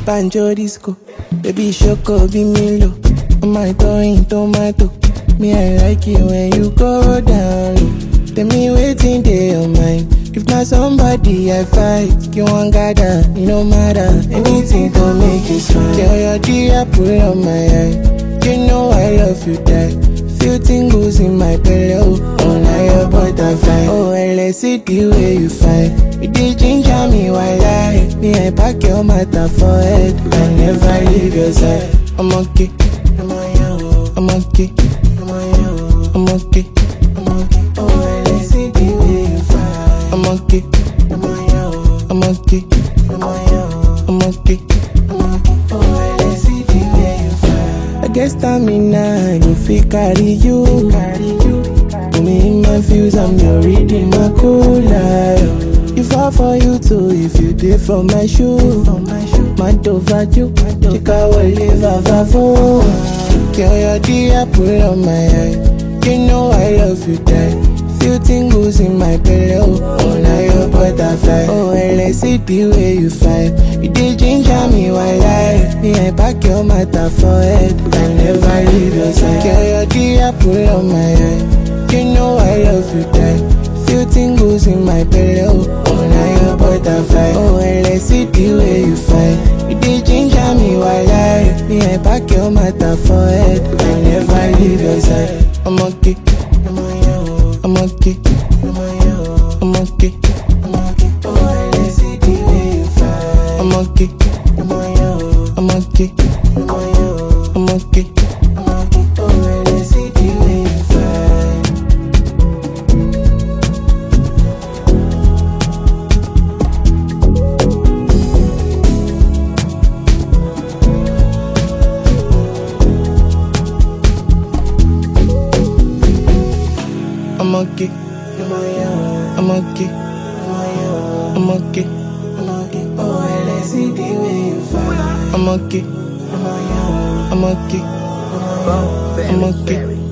banjo disco. Baby Shoko be Milo. On my in tomato. Me, I like it when you go down low. Tell me waiting day on mine. If not somebody I fight, you want gather, it no matter. Anything to make you smile. Girl, your dear pull on my eye. You know I love you, that. Feel tingles in my pillow. Oh, now your butterfly. Oh, let's see the way you fight. You did ginger me while me, I pack your matter for head. I never leave your side. I'm okay. I'm okay. I'm okay. Oh, let's see the way you fight. I'm okay. I'm okay. I'm okay. Oh, let's see the way you fight. I guess stamina, you feel carry you. Put me in my fuse, I'm your reading my cooler. You fall for you too if you did from my shoe. My you, check out what live off phone. Girl, your dear pull on my eye. You know I love you, that. Feel tingles in my pillow. Oh, now your butterfly. Oh, let's see the way you fight. You did ginger me while me, I pack your matter for head. I never leave your side. Girl, your dear pull on my eye. You know I love you, that. Feel tingles in my pillow. Oh, now your butterfly. Oh, let's see the way you fight. You did ginger me while me, I pack your matter for head. I never leave your side. I'm okay. I'm okay. I'm okay. Oh, let's see the way you fight. I'm okay. I'm okay. I'm okay. Oh, let's see the way you fight. I'm okay. I'm okay. I'm okay. Oh, let's see the way you fight. I'm okay. I'm okay. I'm okay.